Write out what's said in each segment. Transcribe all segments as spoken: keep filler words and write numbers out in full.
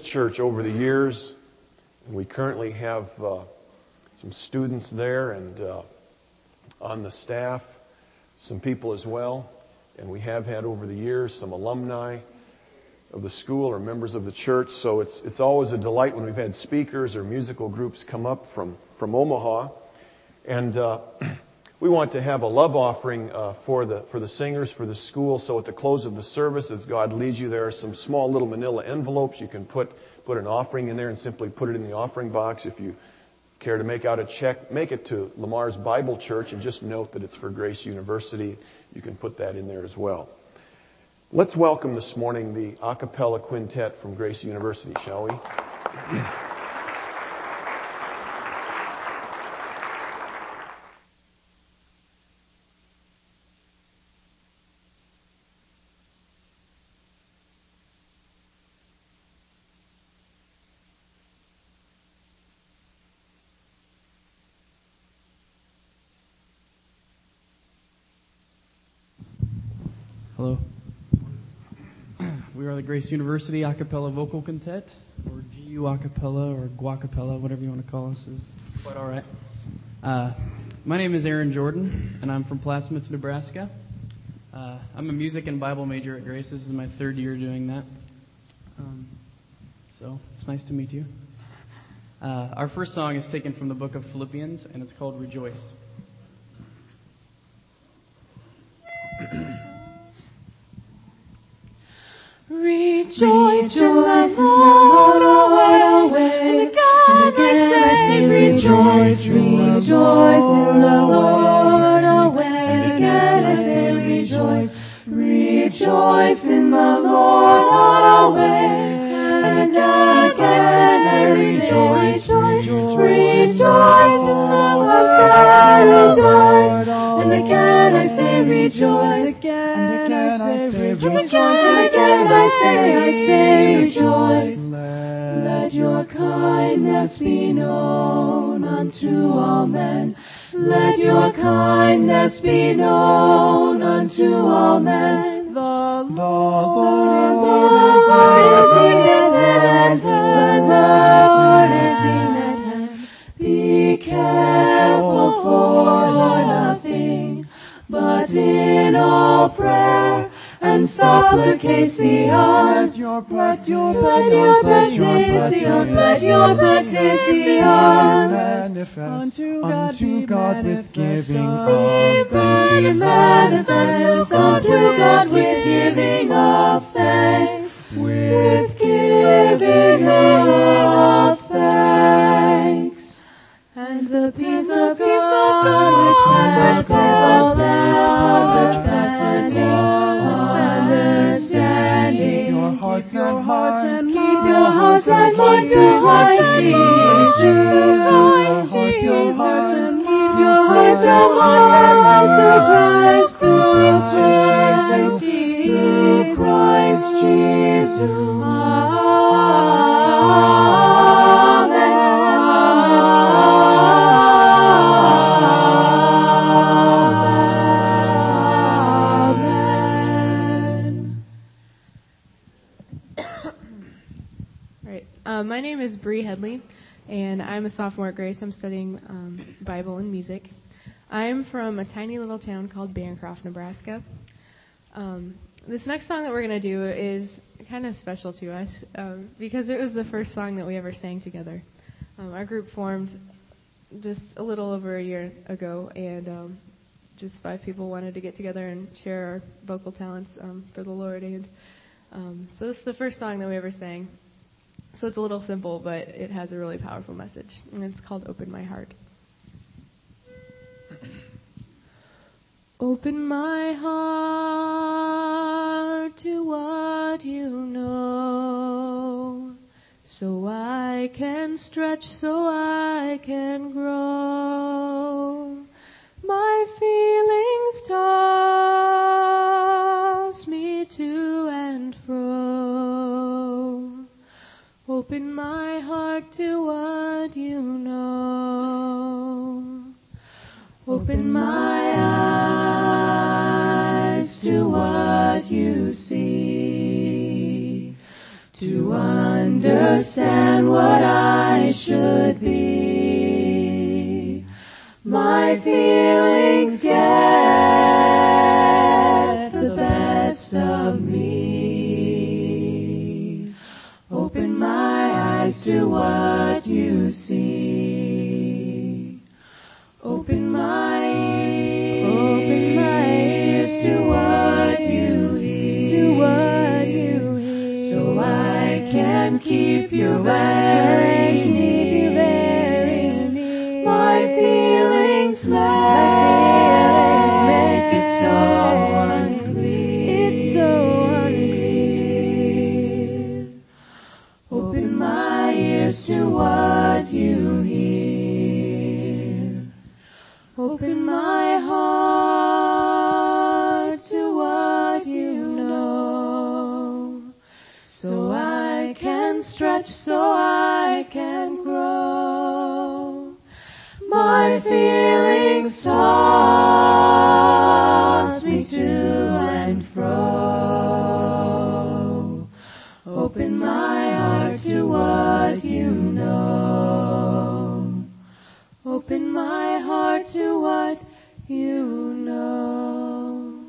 church over the years. And we currently have uh, some students there and uh, on the staff, some people as well. And we have had over the years some alumni of the school or members of the church. So it's it's always a delight when we've had speakers or musical groups come up from, from Omaha. And uh, we want to have a love offering uh, for the for the singers, for the school. So at the close of the service, as God leads you, there are some small little manila envelopes. You can put, put an offering in there and simply put it in the offering box. If you care to make out a check, make it to Lamar's Bible Church and just note that it's for Grace University. You can put that in there as well. Let's welcome this morning the a cappella quintet from Grace University, shall we? Hello. We are the Grace University a cappella vocal quintet, or G U a cappella, or guacapella, whatever you want to call us, is quite all right. Uh, my name is Aaron Jordan, and I'm from Plattsmouth, Nebraska. Uh, I'm a music and Bible major at Grace. This is my third year doing that. Um, so it's nice to meet you. Uh, our first song is taken from the book of Philippians, and it's called Rejoice. Rejoice in the Lord always, and again I say rejoice, rejoice in the Lord always, and again I say rejoice, rejoice in the Lord always, and again I say rejoice, rejoice in the Lord, rejoice, and again I say rejoice, and again I say rejoice, and again I say, I say rejoice. Let your kindness be known unto all men. Let your kindness be known unto all men. The Lord is in the Lord is in at hand. Be careful for nothing, but in all prayer and supplication, let your petitions, let your petitions manifest unto God with giving of thanks. Unto God with giving of thanks. With giving of thanks. And the peace of God which passes all understanding, understanding, your hearts and hearts, keep your hearts and minds to Christ Jesus. Keep your hearts and minds to Christ Jesus. Christ Jesus. Uh, my name is Bree Headley, and I'm a sophomore at Grace. I'm studying um, Bible and music. I'm from a tiny little town called Bancroft, Nebraska. Um, this next song that we're going to do is kind of special to us um, because it was the first song that we ever sang together. Um, our group formed just a little over a year ago, and um, just five people wanted to get together and share our vocal talents um, for the Lord. And um, so this is the first song that we ever sang. So it's a little simple, but it has a really powerful message. And it's called Open My Heart. Open my heart to what you know, so I can stretch, so I can grow. My feelings toss me to and fro. Open my heart to what you know. Open my eyes to what you see. To understand my feelings get the best of me. Open my eyes to what you see. Open my ears, open my ears to what you hear, to what you hear, so I can keep you very near. My feelings make it so unclear. It's so unclear. Open my ears to what you hear. Open my heart to what you know, so I can stretch, so I can grow. My feelings toss me to and fro. Open my heart to what you know. Open my heart to what you know.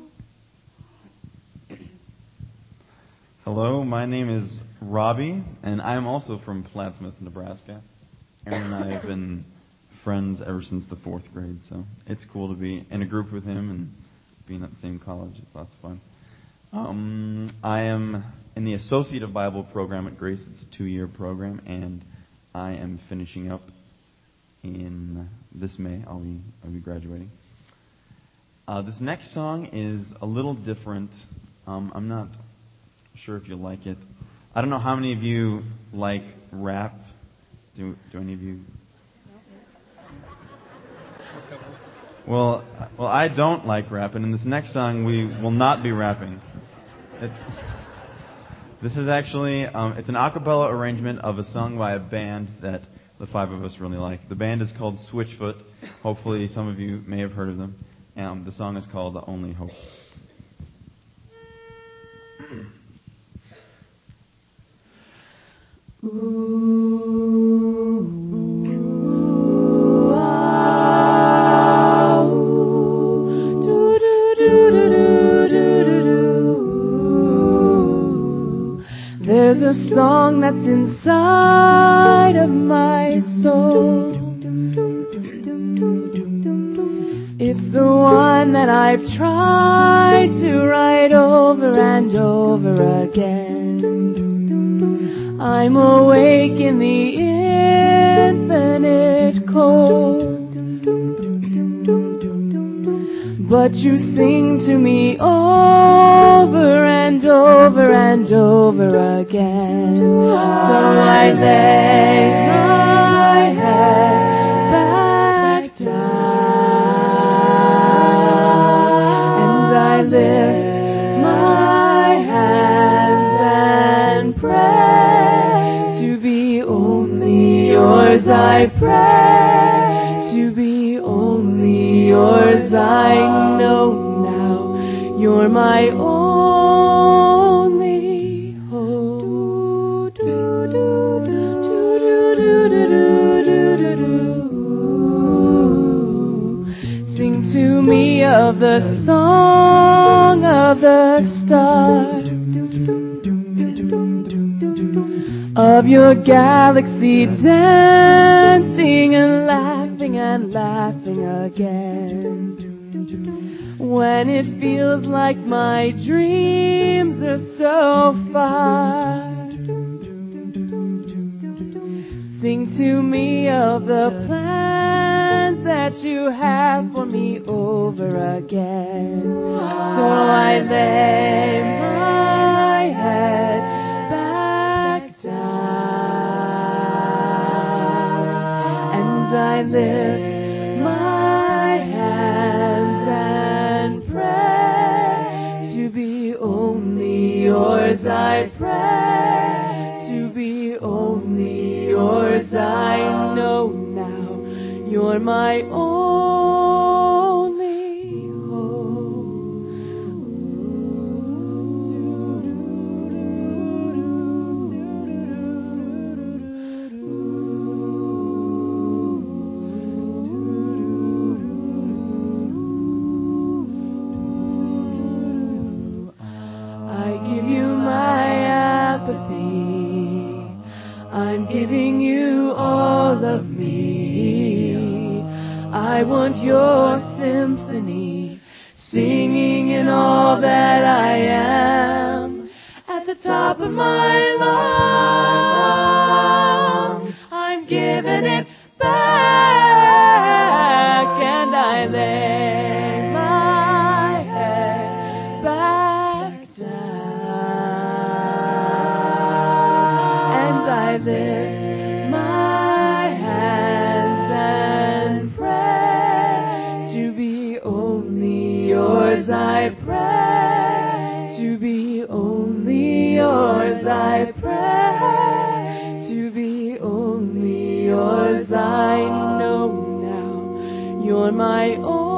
Hello, my name is Robbie, and I'm also from Plattsmouth, Nebraska. Aaron and I have been friends ever since the fourth grade, so it's cool to be in a group with him and being at the same college. It's lots of fun. Um, I am in the Associate of Bible program at Grace. It's a two-year program, and I am finishing up in this May. I'll be, I'll be graduating. Uh, this next song is a little different. Um, I'm not sure if you'll like it. I don't know how many of you like rap. Do, do any of you? Well, well, I don't like rap, and in this next song, we will not be rapping. It's, this is actually, um, it's an a cappella arrangement of a song by a band that the five of us really like. The band is called Switchfoot. Hopefully some of you may have heard of them. Um, the song is called The Only Hope. There's a song that's inside of my soul. It's the one that I've tried to write over and over again. I'm awake in the infinite cold, but you sing to me over and over and over again. So I lay my head back down, and I lift my hands and pray to be only yours. I pray to be only yours. I know now you're my only hope. Sing to me of the song of the stars, of your galaxy dancing and laughing and laughing again. When it feels like my dreams are so far, sing to me of the plans that you have for me over again. So I lay my head back down, and I lift my hands and pray to be only yours. I pray to be only yours. I know now you're my only hope. giving you all of me. I want your symphony, singing in all that I am. At the top of my lungs, I'm giving it back, and I lay my head back down, and I lift my hands and pray to be only yours. I pray to be only yours. I pray to be only yours. I know now you're my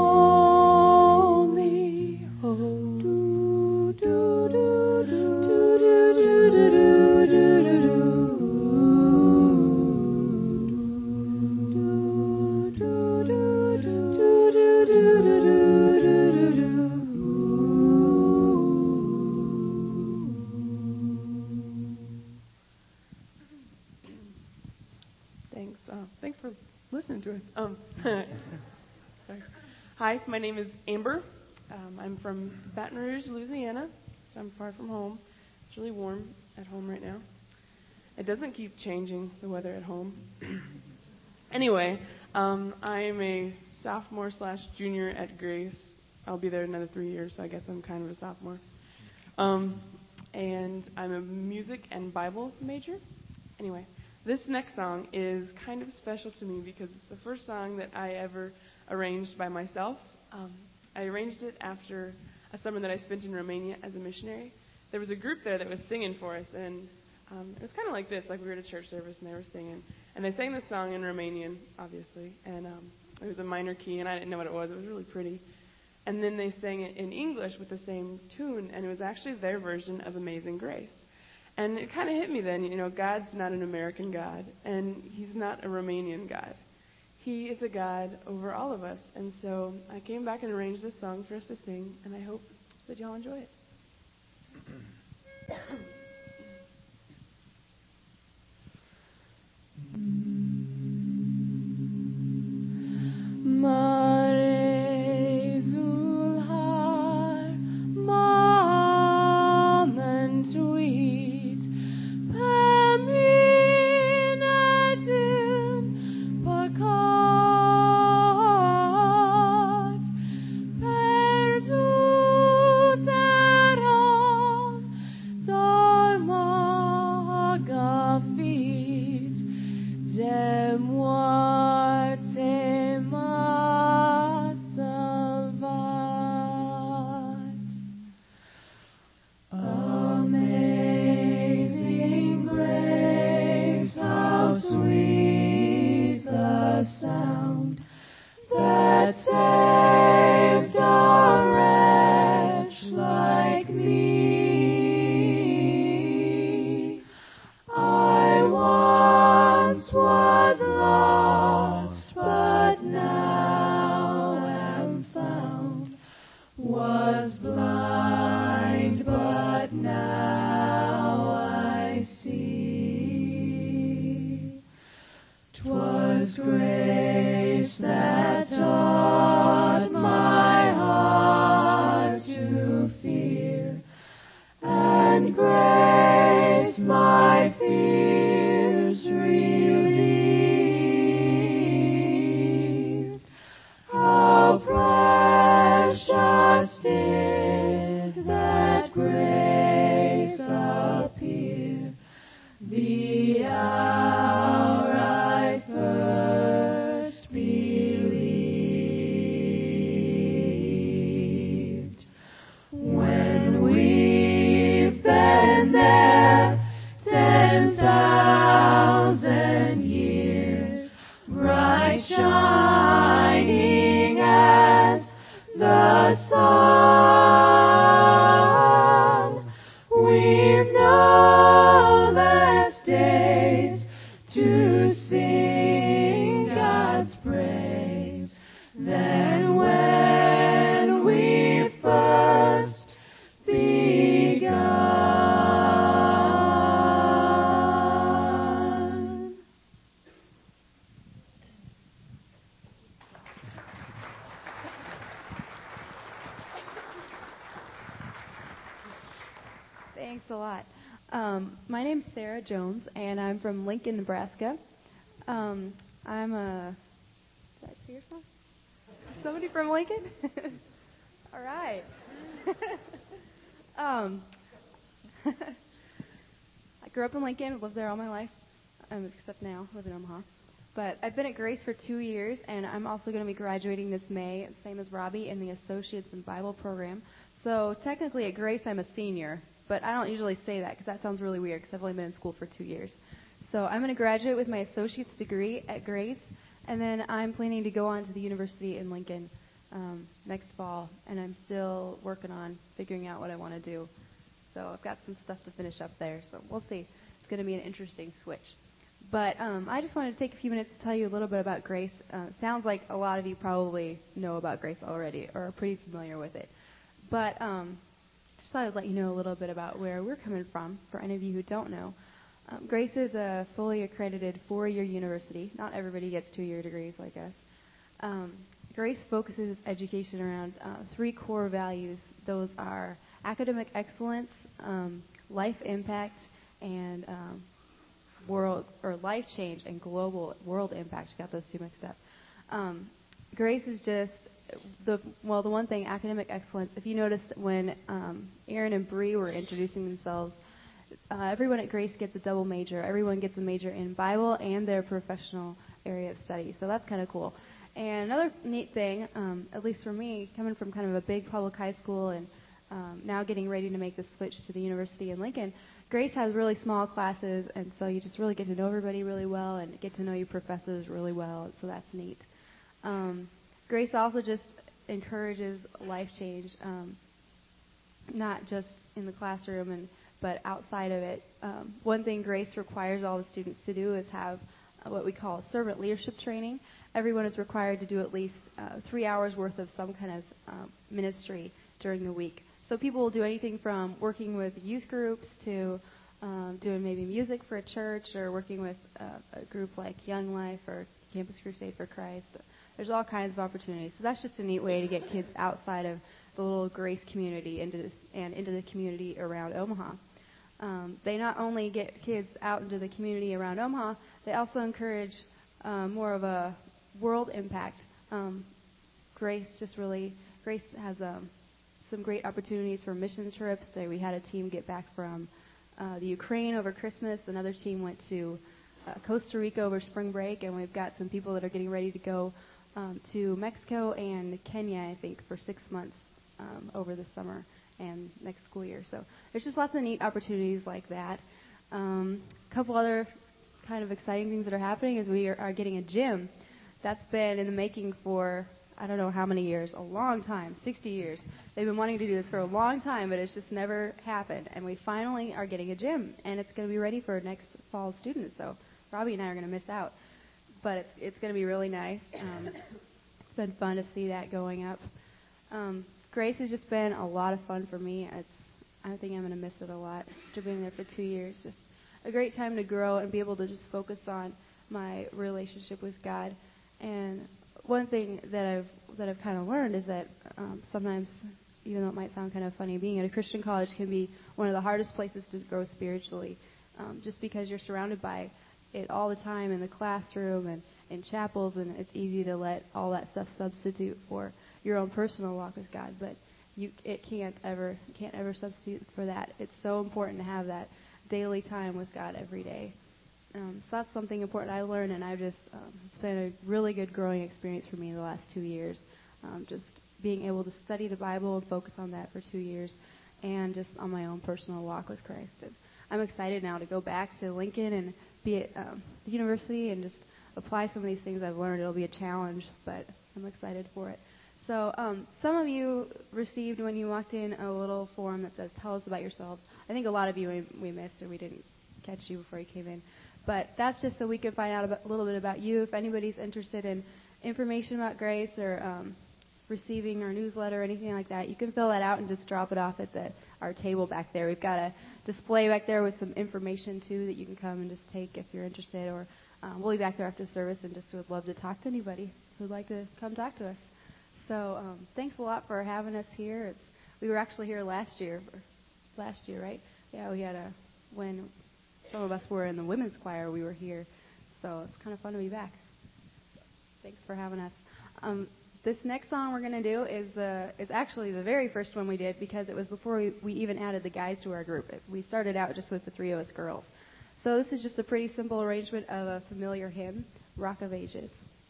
only hope. Do, do, do, do, do, do, do, do, do, do, do. Thanks. Uh, thanks for listening to us. Um, sorry. Hi, my name is Amber. Um, I'm from Baton Rouge, Louisiana, so I'm far from home. It's really warm at home right now. It doesn't keep changing, the weather at home. Anyway, um, I am a sophomore slash junior at Grace. I'll be there another three years, so I guess I'm kind of a sophomore. Um, and I'm a music and Bible major. Anyway, this next song is kind of special to me because it's the first song that I ever arranged by myself. Um, I arranged it after a summer that I spent in Romania as a missionary. There was a group there that was singing for us, and um, it was kind of like this, like we were at a church service and they were singing. And they sang this song in Romanian, obviously, and um, it was a minor key, and I didn't know what it was. It was really pretty. And then they sang it in English with the same tune, and it was actually their version of Amazing Grace. And it kind of hit me then, you know, God's not an American God, and He's not a Romanian God. He is a God over all of us. And so I came back and arranged this song for us to sing, and I hope that y'all enjoy it. Mare Zulhar, Momentuit, Peminatim, Pacat, Perdut Thanks a lot. Um, my name's Sarah Jones, and I'm from Lincoln, Nebraska. Um, I'm a... Did I say your song? Somebody from Lincoln? All right. um, I grew up in Lincoln, lived there all my life, um, except now, I live in Omaha. But I've been at Grace for two years, and I'm also going to be graduating this May, same as Robbie, in the Associates in Bible program. So technically at Grace, I'm a senior, but I don't usually say that because that sounds really weird because I've only been in school for two years. So I'm going to graduate with my associate's degree at Grace, and then I'm planning to go on to the university in Lincoln um, next fall, and I'm still working on figuring out what I want to do. So I've got some stuff to finish up there, so we'll see. It's going to be an interesting switch. But um, I just wanted to take a few minutes to tell you a little bit about Grace. Uh, sounds like a lot of you probably know about Grace already or are pretty familiar with it. But um, I just thought I'd let you know a little bit about where we're coming from, for any of you who don't know. Um, Grace is a fully accredited four-year university. Not everybody gets two-year degrees like us. Um, Grace focuses its education around uh, three core values. Those are academic excellence, um, life impact, and um, world or life change and global world impact. Got those two mixed up. Um, Grace is just the well, the one thing, academic excellence. If you noticed when um, Aaron and Bree were introducing themselves, uh, everyone at Grace gets a double major. Everyone gets a major in Bible and their professional area of study. So that's kind of cool. And another neat thing, um, at least for me, coming from kind of a big public high school and um, now getting ready to make the switch to the university in Lincoln, Grace has really small classes, and so you just really get to know everybody really well and get to know your professors really well, so that's neat. Um, Grace also just encourages life change, um, not just in the classroom, and but outside of it. Um, one thing Grace requires all the students to do is have uh, what we call servant leadership training. Everyone is required to do at least uh, three hours worth of some kind of um, ministry during the week. So people will do anything from working with youth groups to um, doing maybe music for a church or working with uh, a group like Young Life or Campus Crusade for Christ. There's all kinds of opportunities. So that's just a neat way to get kids outside of the little Grace community into the, and into the community around Omaha. Um, they not only get kids out into the community around Omaha, they also encourage uh, more of a world impact. Um, Grace just really, Grace has um, some great opportunities for mission trips. There we had a team get back from uh, the Ukraine over Christmas. Another team went to uh, Costa Rica over spring break, and we've got some people that are getting ready to go um, to Mexico and Kenya, I think, for six months um, over the summer and next school year. So there's just lots of neat opportunities like that. Um, a couple other kind of exciting things that are happening is we are, are getting a gym. That's been in the making for I don't know how many years, a long time, sixty years. They've been wanting to do this for a long time, but it's just never happened. And we finally are getting a gym, and it's going to be ready for next fall students. So Robbie and I are going to miss out. But it's it's going to be really nice. Um, it's been fun to see that going up. Um, Grace has just been a lot of fun for me. It's I think I'm going to miss it a lot after being there for two years. Just a great time to grow and be able to just focus on my relationship with God. And one thing that I've that I've kind of learned is that um, sometimes, even though it might sound kind of funny, being at a Christian college can be one of the hardest places to grow spiritually, um, just because you're surrounded by it all the time in the classroom and in chapels, and it's easy to let all that stuff substitute for your own personal walk with God. But you, it can't ever can't ever substitute for that. It's so important to have that daily time with God every day. Um, so that's something important I learned, and I've just, um, it's been a really good growing experience for me the last two years. Um, just being able to study the Bible and focus on that for two years, and just on my own personal walk with Christ. And I'm excited now to go back to Lincoln and be at um, the university and just apply some of these things I've learned. It'll be a challenge, but I'm excited for it. So um, some of you received, when you walked in, a little form that says, tell us about yourselves. I think a lot of you we, we missed or we didn't catch you before you came in. But that's just so we can find out about, a little bit about you. If anybody's interested in information about Grace or um, receiving our newsletter or anything like that, you can fill that out and just drop it off at the, our table back there. We've got a display back there with some information, too, that you can come and just take if you're interested. Or um, we'll be back there after service and just would love to talk to anybody who'd like to come talk to us. So um, thanks a lot for having us here. It's, we were actually here last year. Last year, right? Yeah, we had a, when some of us were in the women's choir, we were here. So it's kind of fun to be back. Thanks for having us. Um, this next song we're going to do is uh, is actually the very first one we did because it was before we, we even added the guys to our group. We started out just with the three of us girls. So this is just a pretty simple arrangement of a familiar hymn, Rock of Ages.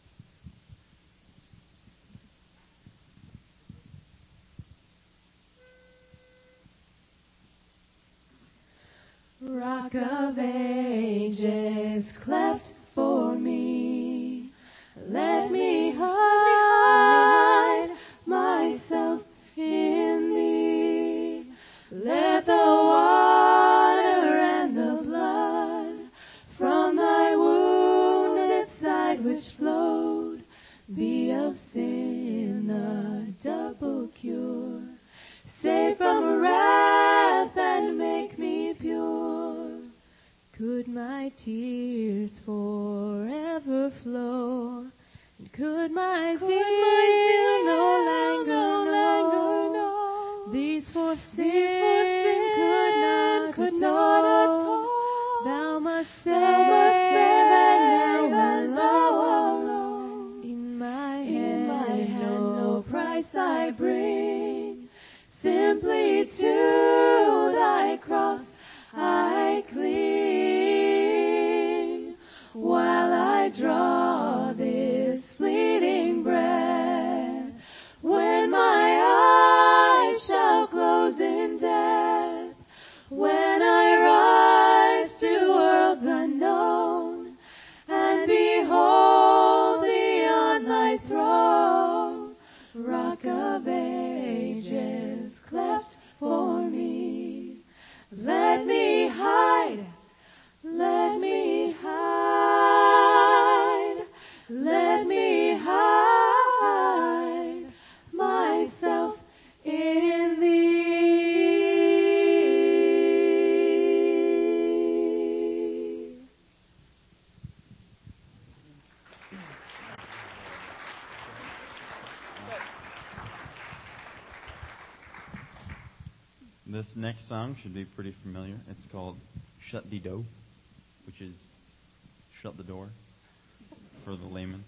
Rock of Ages, cleft for me, let me hide myself in thee. Let the water and the blood from thy wounded side which flowed be of sin a double cure. Save from wrath and make me pure. Could my tears forever flow? And could my Could zeal my zeal no longer no longer know? know? These for sin, These for sin could not could atone. not atone. Thou must save, Thou must and save, now and now alone. In my In hand, my hand no no price price I I bring. Simply to thy cross I cling, while I draw this fleeting breath. When my eyes shall close in death, when I rise to worlds unknown, and behold thee on thy throne, Rock of Ages, cleft for me. Let me hide, let me hide, let me hide myself in thee. This next song should be pretty familiar. It's called Shut the Do, which is shut the door for the layman.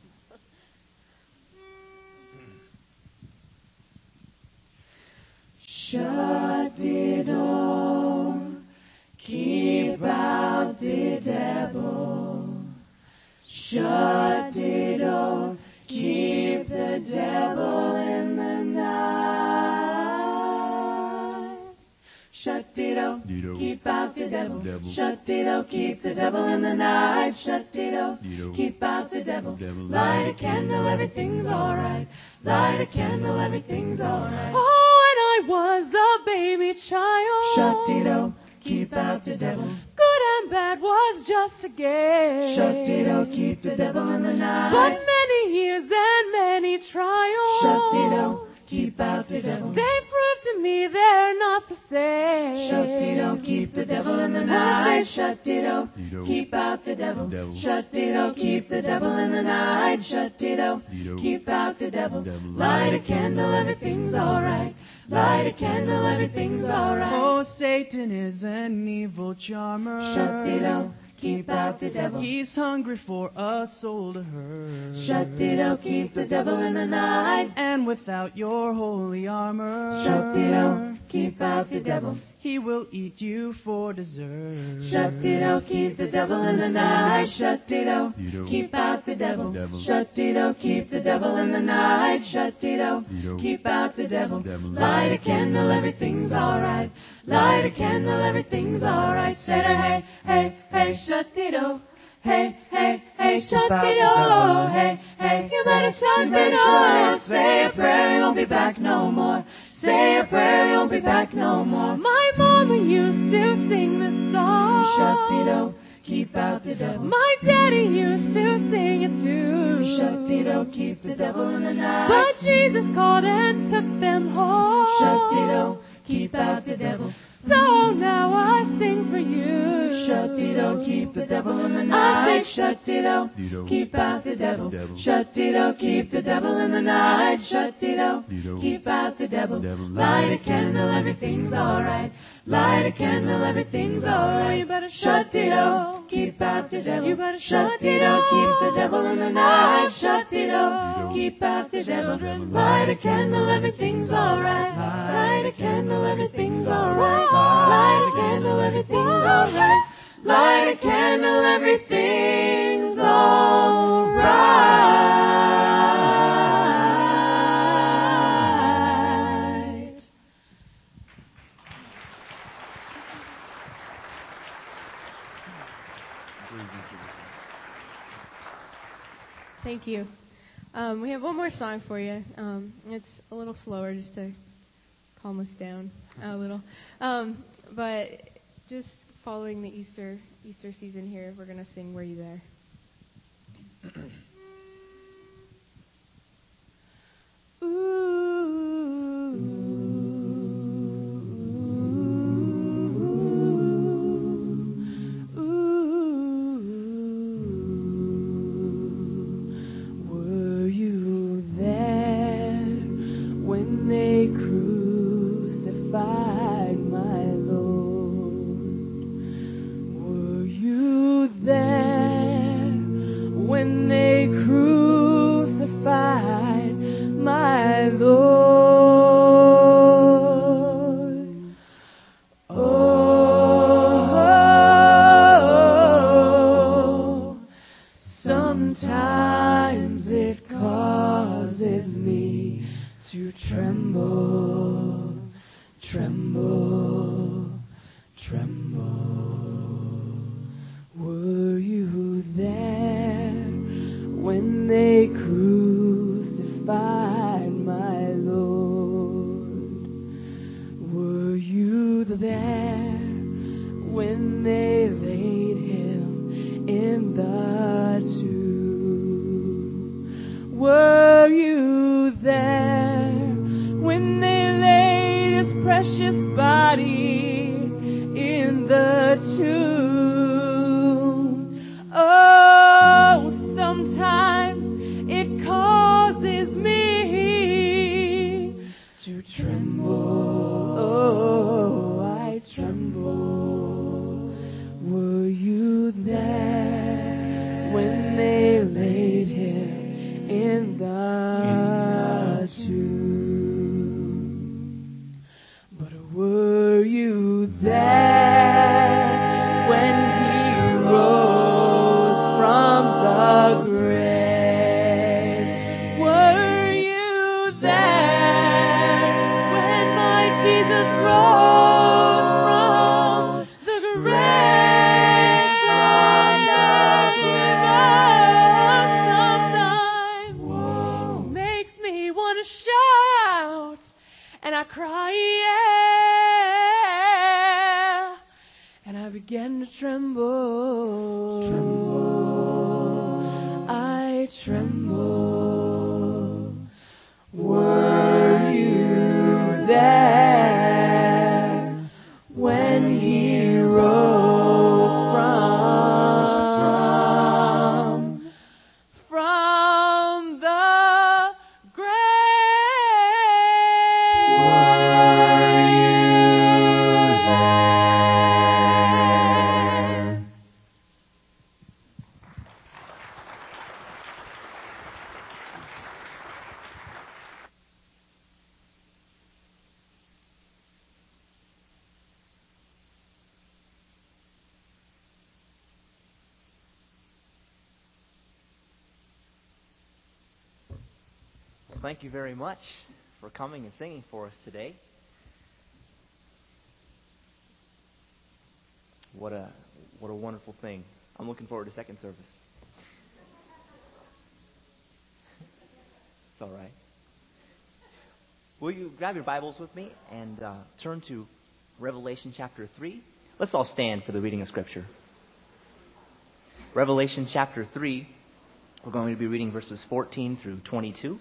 Shut the door, keep out the devil. Shut the door, keep the devil in the night. Shut the door, keep out the devil. Shut the door, keep the devil in the night. Shut the door, keep out the devil. Light a candle, everything's alright. Light a candle, everything's alright. Oh, when I was a baby child, Shut the door, keep out the devil. good and bad was just a game. Shut the door, keep the devil in the night. But many years and many trials, Shut the door, keep out the devil. they proved to me they're not the same. Shut the door, keep the devil in the night. Shut the door, keep out the devil. Shut the door, keep the devil in the night. Shut the door, keep out the devil. Light a candle, everything's alright. Light a candle, everything's alright. Oh, Satan is an evil charmer. Shut the door, keep out the devil. He's hungry for a soul to hurt. Shut the door, keep the devil in the night. And without your holy armor, Shut the door, keep out the devil. he will eat you for dessert. Shut the door, keep the devil in the night. Shut the door, keep out the devil. Shut the door, keep the devil in the night. Shut the door, keep out the devil. Light a candle, everything's alright. Light a candle, everything's alright. Said her, hey, hey, hey, shut the door. Hey, hey, hey, shut the door. Hey, hey, you better shut the door. Say a prayer, you won't be back no more. Say a prayer, you won't be back no more. My mama used to sing this song. Shut the door, keep out the devil. My daddy used to sing it too. Shut the door, keep the devil in the night. But Jesus called and took them home. Shut the door, keep out the devil. So now I sing for you. Shut the door, keep the devil in the night. Shut the door, keep out the devil. Shut the door, keep the devil in the night. Shut the door, keep out the devil. Light a candle, everything's alright. Light a candle, everything's alright. You better shut it up, keep out the devil. You better shut it up, keep the devil in the night. Shut it up, keep out the devil. Light a candle, everything's alright. Light a candle, everything's alright. Light a candle, everything's alright. Light a candle, everything's alright. Thank you. Um, we have one more song for you. Um, it's a little slower just to calm us down a little. Um, but just following the Easter Easter season here, we're going to sing Were You There? Thank you very much for coming and singing for us today. What a what a wonderful thing. I'm looking forward to second service. It's all right. Will you grab your Bibles with me and uh, turn to Revelation chapter three? Let's all stand for the reading of Scripture. Revelation chapter three, we're going to be reading verses fourteen through twenty-two.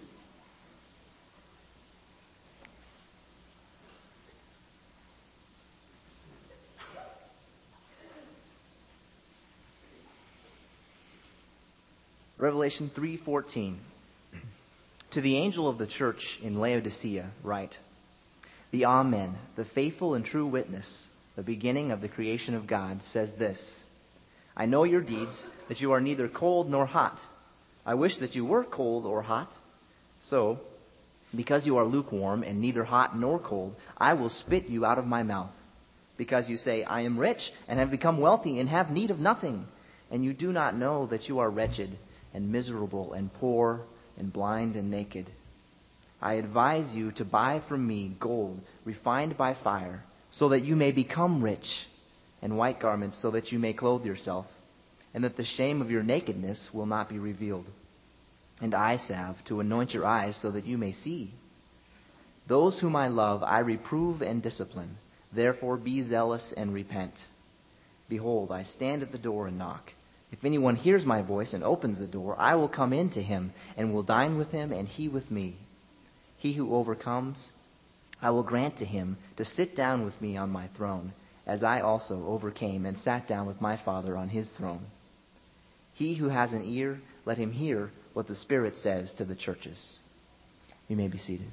Revelation three fourteen. To the angel of the church in Laodicea write, the Amen, the faithful and true witness, the beginning of the creation of God, says this, I know your deeds, that you are neither cold nor hot. I wish that you were cold or hot. So, because you are lukewarm and neither hot nor cold, I will spit you out of my mouth. Because you say, I am rich and have become wealthy and have need of nothing, and you do not know that you are wretched and miserable and poor and blind and naked. I advise you to buy from me gold refined by fire, so that you may become rich, and white garments so that you may clothe yourself, and that the shame of your nakedness will not be revealed, and eye salve to anoint your eyes so that you may see. Those whom I love I reprove and discipline. Therefore be zealous and repent. Behold, I stand at the door and knock. If anyone hears my voice and opens the door, I will come in to him and will dine with him and he with me. He who overcomes, I will grant to him to sit down with me on my throne, as I also overcame and sat down with my Father on his throne. He who has an ear, let him hear what the Spirit says to the churches. You may be seated.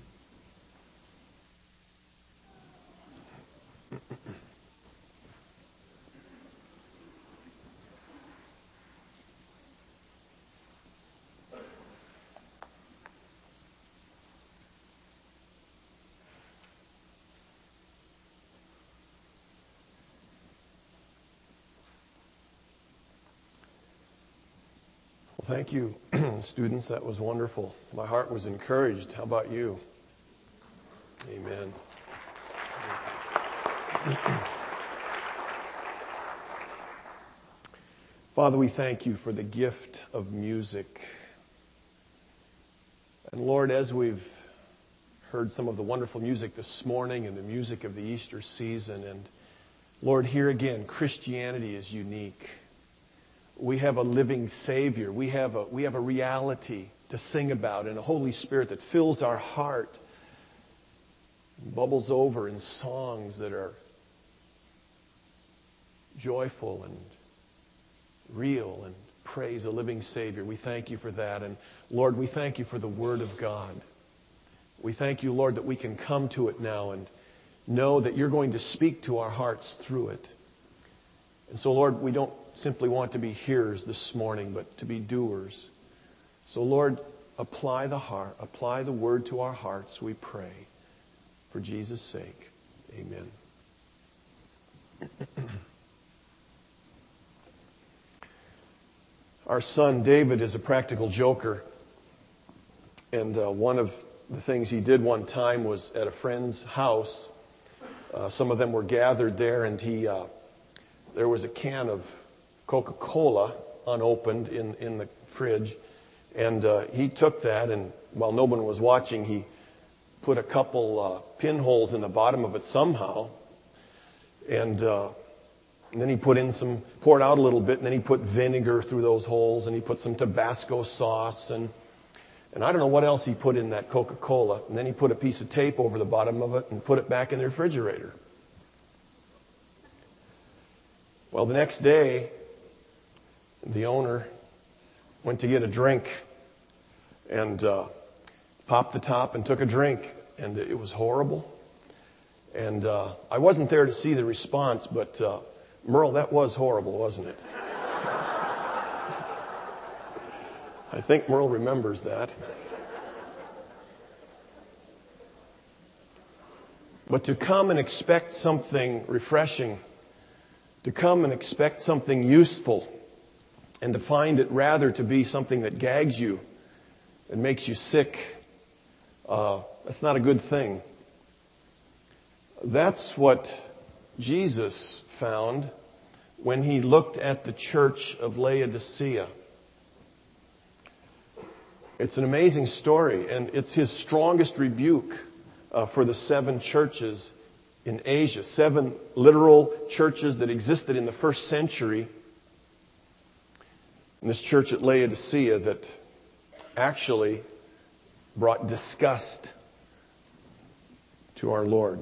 Thank you, students. That was wonderful. My heart was encouraged. How about you? Amen. Father, we thank you for the gift of music. And Lord, as we've heard some of the wonderful music this morning and the music of the Easter season, and Lord, here again, Christianity is unique. We have a living Savior. We have a, we have a reality to sing about and a Holy Spirit that fills our heart, bubbles over in songs that are joyful and real and praise a living Savior. We thank you for that. And Lord, we thank you for the Word of God. We thank you, Lord, that we can come to it now and know that you're going to speak to our hearts through it. And so, Lord, we don't simply want to be hearers this morning, but to be doers. So, Lord, apply the heart, apply the word to our hearts, we pray. For Jesus' sake, amen. Our son David is a practical joker. And uh, one of the things he did one time was at a friend's house. Uh, some of them were gathered there, and he uh, there was a can of Coca-Cola unopened in, in the fridge. And uh, he took that, and while no one was watching, he put a couple uh, pinholes in the bottom of it somehow. And, uh, and then he put in some, poured out a little bit, and then he put vinegar through those holes, and he put some Tabasco sauce, and and I don't know what else he put in that Coca-Cola. And then he put a piece of tape over the bottom of it and put it back in the refrigerator. Well, the next day, the owner went to get a drink and uh, popped the top and took a drink. And it was horrible. And uh, I wasn't there to see the response, but uh, Merle, that was horrible, wasn't it? I think Merle remembers that. But to come and expect something refreshing, to come and expect something useful, and to find it rather to be something that gags you and makes you sick, uh, that's not a good thing. That's what Jesus found when he looked at the church of Laodicea. It's an amazing story, and it's his strongest rebuke uh, for the seven churches in Asia. Seven literal churches that existed in the first century. And this church at Laodicea that actually brought disgust to our Lord.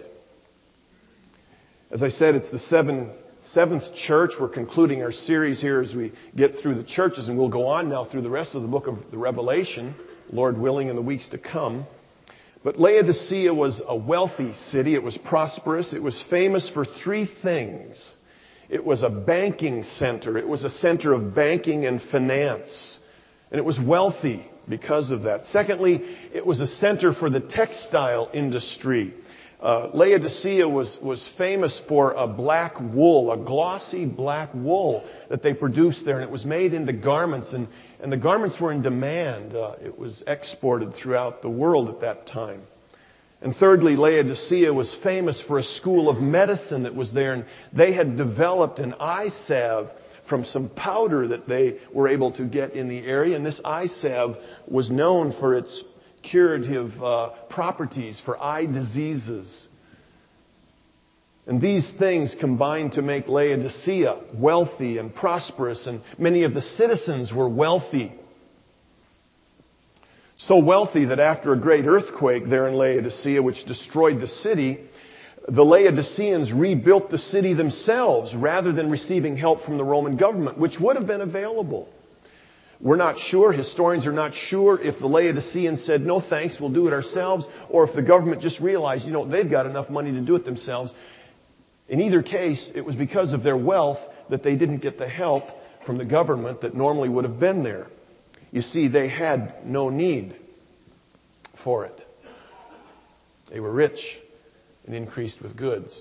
As I said, it's the seven, seventh church. We're concluding our series here as we get through the churches, and we'll go on now through the rest of the book of the Revelation, Lord willing, in the weeks to come. But Laodicea was a wealthy city. It was prosperous. It was famous for three things. It was a banking center. It was a center of banking and finance. And it was wealthy because of that. Secondly, it was a center for the textile industry. Uh, Laodicea was, was famous for a black wool, a glossy black wool that they produced there. And it was made into garments. And, and the garments were in demand. Uh, it was exported throughout the world at that time. And thirdly, Laodicea was famous for a school of medicine that was there. And they had developed an eye salve from some powder that they were able to get in the area. And this eye salve was known for its curative uh, properties for eye diseases. And these things combined to make Laodicea wealthy and prosperous, and many of the citizens were wealthy. So wealthy that after a great earthquake there in Laodicea, which destroyed the city, the Laodiceans rebuilt the city themselves rather than receiving help from the Roman government, which would have been available. We're not sure, historians are not sure if the Laodiceans said, no thanks, we'll do it ourselves, or if the government just realized, you know, they've got enough money to do it themselves. In either case, it was because of their wealth that they didn't get the help from the government that normally would have been there. You see, they had no need for it. They were rich and increased with goods.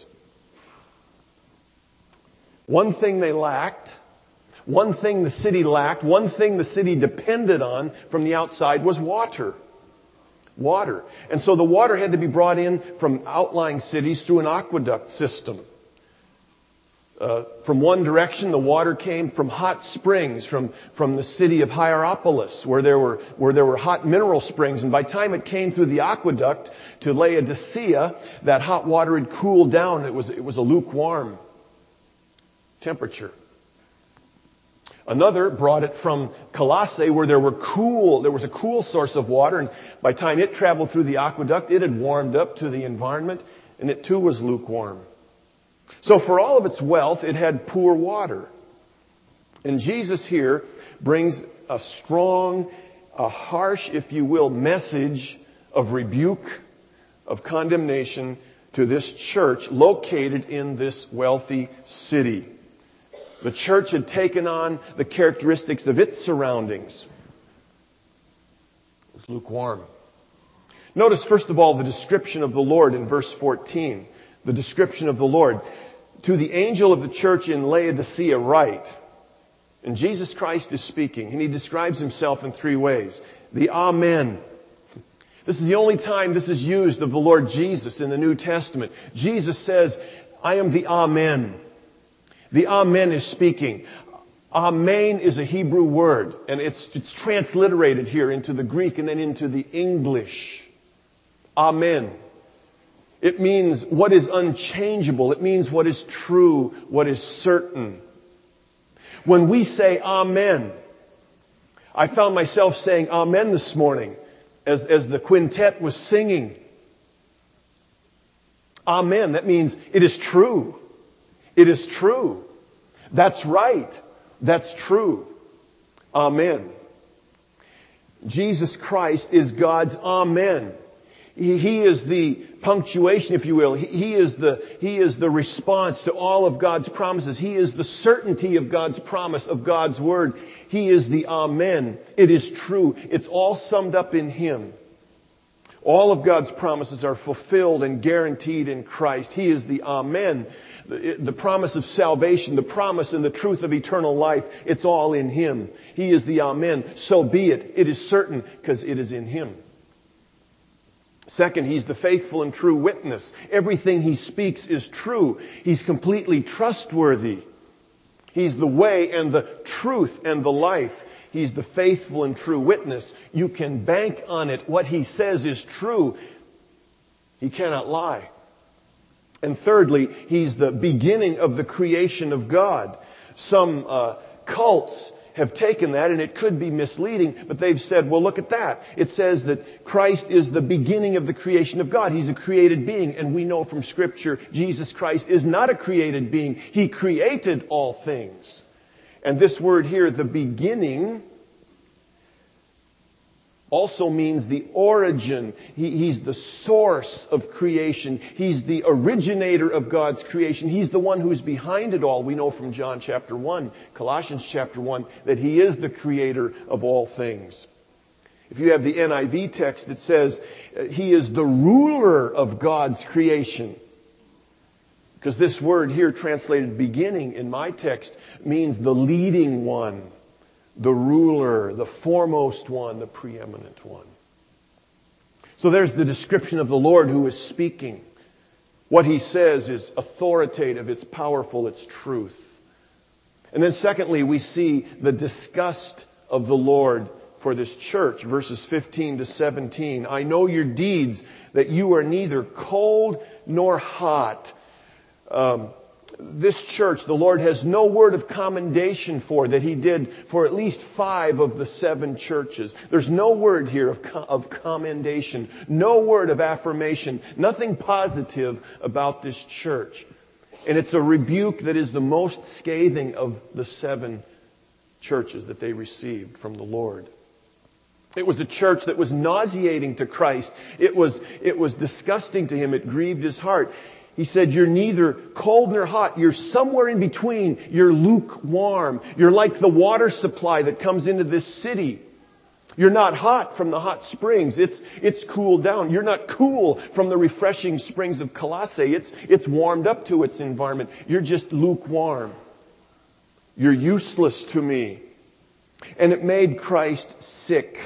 One thing they lacked, one thing the city lacked, one thing the city depended on from the outside was water. Water. And so the water had to be brought in from outlying cities through an aqueduct system. Uh, from one direction, the water came from hot springs from, from the city of Hierapolis, where there were where there were hot mineral springs. And by the time it came through the aqueduct to Laodicea, that hot water had cooled down. It was it was a lukewarm temperature. Another brought it from Colossae, where there were cool there was a cool source of water, and by the time it traveled through the aqueduct, it had warmed up to the environment, and it too was lukewarm. So for all of its wealth, it had poor water. And Jesus here brings a strong, a harsh, if you will, message of rebuke, of condemnation to this church located in this wealthy city. The church had taken on the characteristics of its surroundings. It was lukewarm. Notice, first of all, the description of the Lord in verse fourteen. The description of the Lord. To the angel of the church in Laodicea write. And Jesus Christ is speaking, and He describes Himself in three ways. The Amen. This is the only time this is used of the Lord Jesus in the New Testament. Jesus says, I am the Amen. The Amen is speaking. Amen is a Hebrew word, and it's, it's transliterated here into the Greek and then into the English. Amen. It means what is unchangeable. It means what is true, what is certain. When we say Amen, I found myself saying Amen this morning as, as the quintet was singing. Amen. That means it is true. It is true. That's right. That's true. Amen. Jesus Christ is God's Amen. He, he is the punctuation, if you will. He, he is the, he is the response to all of God's promises. He is the certainty of God's promise, of God's word. He is the Amen. It is true. It's all summed up in Him. All of God's promises are fulfilled and guaranteed in Christ. He is the Amen. The, the promise of salvation, the promise and the truth of eternal life, it's all in Him. He is the Amen. So be it. It is certain because it is in Him. Second, He's the faithful and true witness. Everything He speaks is true. He's completely trustworthy. He's the way and the truth and the life. He's the faithful and true witness. You can bank on it. What He says is true. He cannot lie. And thirdly, He's the beginning of the creation of God. Some uh, cults have taken that, and it could be misleading, but they've said, well, look at that. It says that Christ is the beginning of the creation of God. He's a created being, and we know from Scripture Jesus Christ is not a created being. He created all things. And this word here, the beginning, also means the origin. He, he's the source of creation. He's the originator of God's creation. He's the one who's behind it all. We know from John chapter one, Colossians chapter one, that He is the creator of all things. If you have the N I V text, it says He is the ruler of God's creation. Because this word here, translated beginning in my text, means the leading one, the ruler, the foremost one, the preeminent one. So there's the description of the Lord who is speaking. What He says is authoritative, it's powerful, it's truth. And then secondly, we see the disgust of the Lord for this church, verses fifteen to seventeen. I know your deeds, that you are neither cold nor hot. Um, this church, the Lord has no word of commendation for that He did for at least five of the seven churches. There's no word here of, of commendation, no word of affirmation, nothing positive about this church. And it's a rebuke that is the most scathing of the seven churches that they received from the Lord. It was a church that was nauseating to Christ. It was, it was disgusting to Him. It grieved His heart. He said, you're neither cold nor hot. You're somewhere in between. You're lukewarm. You're like the water supply that comes into this city. You're not hot from the hot springs. It's, it's cooled down. You're not cool from the refreshing springs of Colossae. It's, it's warmed up to its environment. You're just lukewarm. You're useless to me. And it made Christ sick.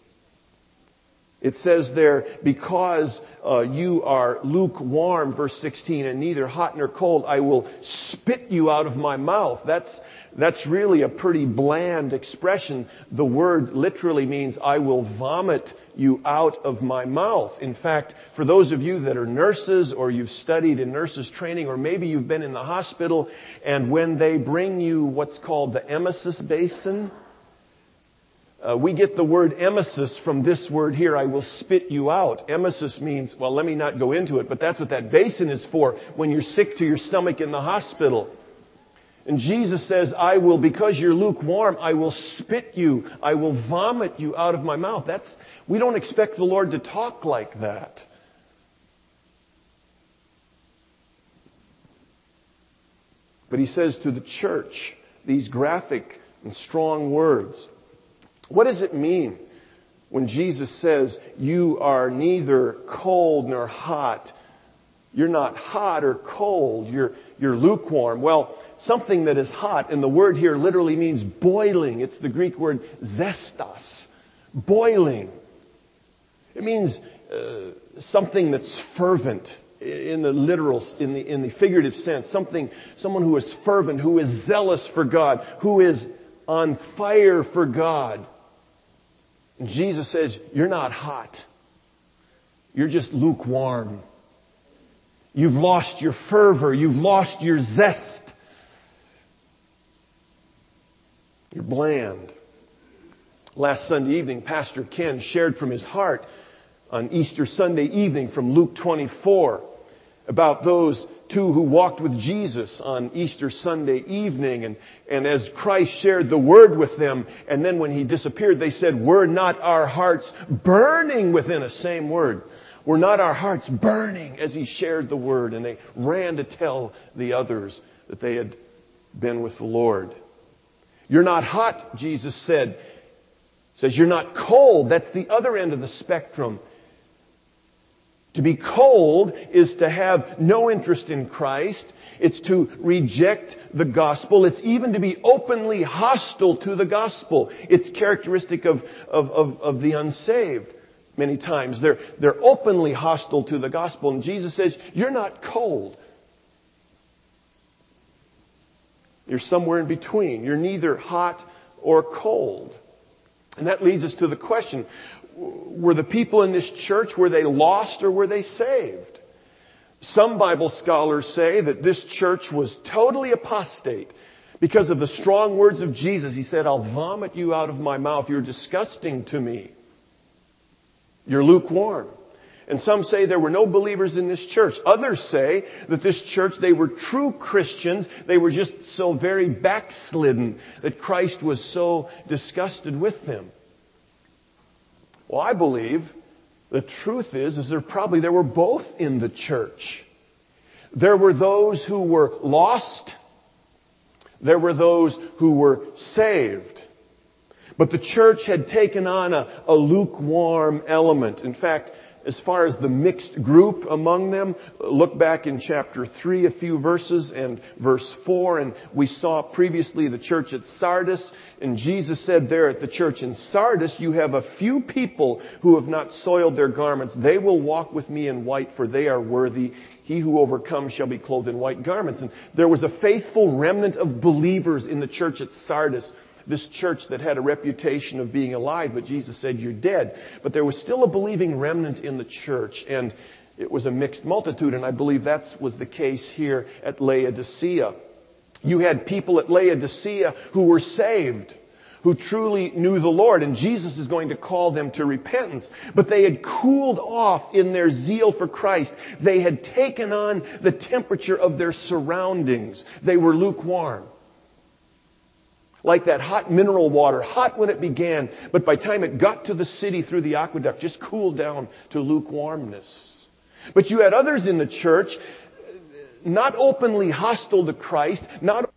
It says there, because uh, you are lukewarm, verse sixteen, and neither hot nor cold, I will spit you out of my mouth. That's, that's really a pretty bland expression. The word literally means I will vomit you out of my mouth. In fact, for those of you that are nurses or you've studied in nurses training, or maybe you've been in the hospital, and when they bring you what's called the emesis basin, Uh, we get the word emesis from this word here, I will spit you out. Emesis means, well, let me not go into it, but that's what that basin is for when you're sick to your stomach in the hospital. And Jesus says, I will, because you're lukewarm, I will spit you. I will vomit you out of my mouth. That's, we don't expect the Lord to talk like that. But He says to the church these graphic and strong words. What does it mean when Jesus says, you are neither cold nor hot? You're not hot or cold. You're, you're lukewarm. Well, something that is hot, and the word here literally means boiling. It's the Greek word zestos. Boiling. It means uh, something that's fervent in the literal, in the, in the figurative sense. Something, someone who is fervent, who is zealous for God, who is on fire for God. And Jesus says, you're not hot. You're just lukewarm. You've lost your fervor. You've lost your zest. You're bland. Last Sunday evening, Pastor Ken shared from his heart on Easter Sunday evening from Luke twenty-four about those two who walked with Jesus on Easter Sunday evening. And, and as Christ shared the Word with them, and then when He disappeared, they said, were not our hearts burning within us? Same word. Were not our hearts burning as He shared the Word? And they ran to tell the others that they had been with the Lord. You're not hot, Jesus said. Says you're not cold. That's the other end of the spectrum. To be cold is to have no interest in Christ. It's to reject the gospel. It's even to be openly hostile to the gospel. It's characteristic of, of, of, of the unsaved. Many times they're, they're openly hostile to the gospel. And Jesus says, you're not cold. You're somewhere in between. You're neither hot or cold. And that leads us to the question, were the people in this church, were they lost or were they saved? Some Bible scholars say that this church was totally apostate because of the strong words of Jesus. He said, I'll vomit you out of my mouth. You're disgusting to me. You're lukewarm. And some say there were no believers in this church. Others say that this church, they were true Christians. They were just so very backslidden that Christ was so disgusted with them. Well, I believe the truth is, is there probably, there were both in the church. There were those who were lost. There were those who were saved. But the church had taken on a, a lukewarm element. In fact, as far as the mixed group among them, look back in chapter three, a few verses, and verse four, and we saw previously the church at Sardis, and Jesus said there at the church in Sardis, you have a few people who have not soiled their garments. They will walk with me in white, for they are worthy. He who overcomes shall be clothed in white garments. And there was a faithful remnant of believers in the church at Sardis. This church that had a reputation of being alive, but Jesus said, you're dead. But there was still a believing remnant in the church, and it was a mixed multitude, and I believe that was the case here at Laodicea. You had people at Laodicea who were saved, who truly knew the Lord, and Jesus is going to call them to repentance. But they had cooled off in their zeal for Christ. They had taken on the temperature of their surroundings. They were lukewarm. Like that hot mineral water, hot when it began, but by the time it got to the city through the aqueduct, just cooled down to lukewarmness. But you had others in the church, not openly hostile to Christ, not